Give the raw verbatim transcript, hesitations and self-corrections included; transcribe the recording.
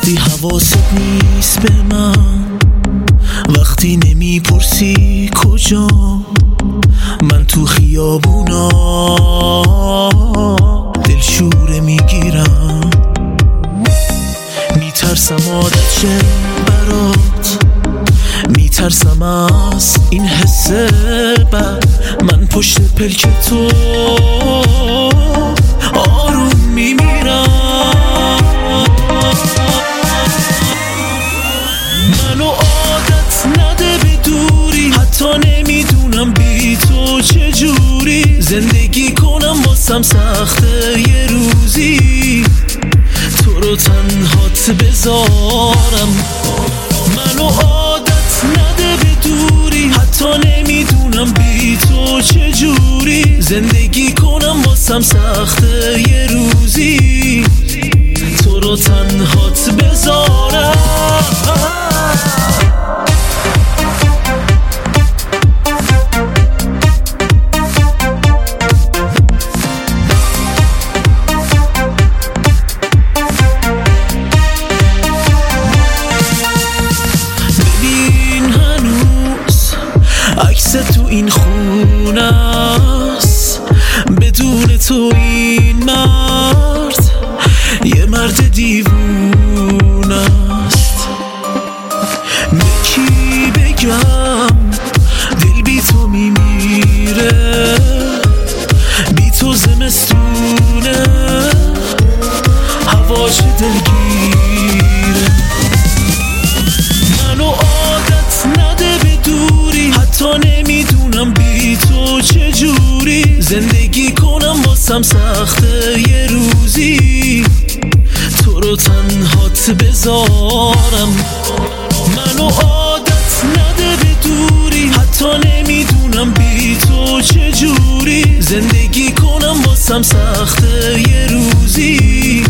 وقتی حواست نیست به من، وقتی نمیپرسی کجا، من تو خیابونا دلشوره میگیرم. میترسم عادت شه برات، میترسم از این حس بد. من پشت پلک تو آروم میمیرم. منو عادت نده به دوری، حتی نمیدونم بی تو چجوری زندگی کنم. واسم سخته یه روزی تو رو تنهات بذارم. منو عادت نده به دوری، حتی نمیدونم بی تو چجوری زندگی کنم. واسم سخته یه روزی تو رو تنهات بذارم. عکس تو این خونه است، بدون تو این مرد یه مرد دیوونه است. به کی بگم دل بی تو میمیره، بی تو زمستونه هواش دلگیره. منو عادت نده به دوری، حتی نمیدونم بی تو چجوری زندگی کنم. واسم سخته یه روزی تو رو تنهات بذارم. منو عادت نده به دوری، حتی نمیدونم بی تو چجوری زندگی کنم. واسم سخته یه روزی